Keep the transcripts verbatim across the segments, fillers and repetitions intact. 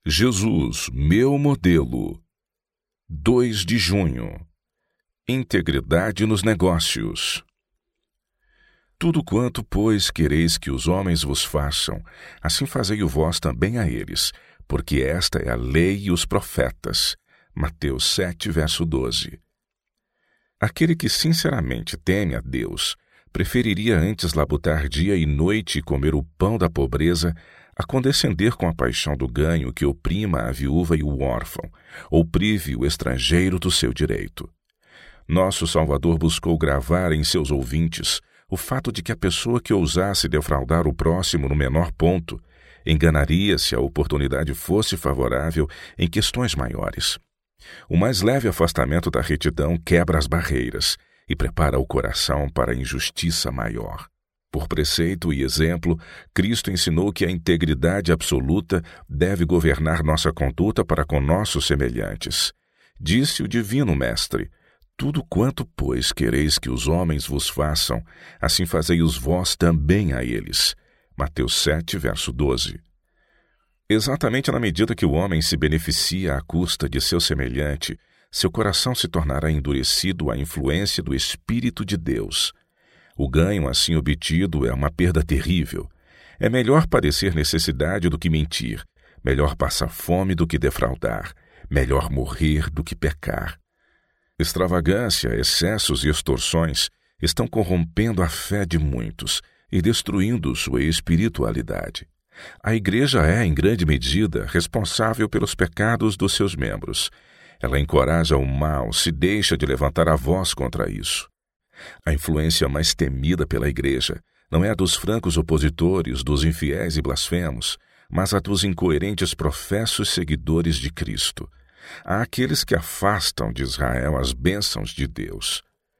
Jesus, meu modelo. dois de junho. Integridade nos negócios. Tudo quanto, pois, quereis que os homens vos façam, assim fazei-o vós também a eles, porque esta é a lei e os profetas. Mateus sete, verso doze. Aquele que sinceramente teme a Deus, preferiria antes labutar dia e noite e comer o pão da pobreza, a condescender com a paixão do ganho que oprima a viúva e o órfão, ou prive o estrangeiro do seu direito. Nosso Salvador buscou gravar em seus ouvintes o fato de que a pessoa que ousasse defraudar o próximo no menor ponto enganaria se a oportunidade fosse favorável em questões maiores. O mais leve afastamento da retidão quebra as barreiras e prepara o coração para a injustiça maior. Por preceito e exemplo, Cristo ensinou que a integridade absoluta deve governar nossa conduta para com nossos semelhantes. Disse o Divino Mestre: tudo quanto, pois, quereis que os homens vos façam, assim fazei-os vós também a eles. Mateus sete, verso doze. Exatamente na medida que o homem se beneficia à custa de seu semelhante, seu coração se tornará endurecido à influência do Espírito de Deus. O ganho assim obtido é uma perda terrível. É melhor padecer necessidade do que mentir, melhor passar fome do que defraudar, melhor morrer do que pecar. Extravagância, excessos e extorsões estão corrompendo a fé de muitos e destruindo sua espiritualidade. A Igreja é, em grande medida, responsável pelos pecados dos seus membros. Ela encoraja o mal, se deixa de levantar a voz contra isso. A influência mais temida pela Igreja não é a dos francos opositores, dos infiéis e blasfemos, mas a dos incoerentes professos seguidores de Cristo. Há aqueles que afastam de Israel as bênçãos de Deus.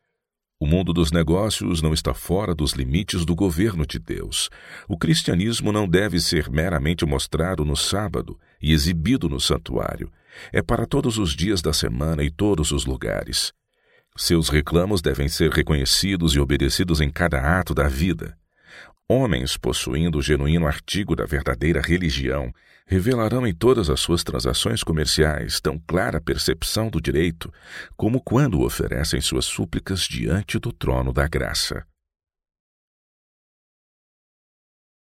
O mundo dos negócios não está fora dos limites do governo de Deus. O cristianismo não deve ser meramente mostrado no sábado e exibido no santuário. É para todos os dias da semana e todos os lugares. Seus reclamos devem ser reconhecidos e obedecidos em cada ato da vida. Homens possuindo o genuíno artigo da verdadeira religião revelarão em todas as suas transações comerciais tão clara percepção do direito como quando oferecem suas súplicas diante do trono da graça.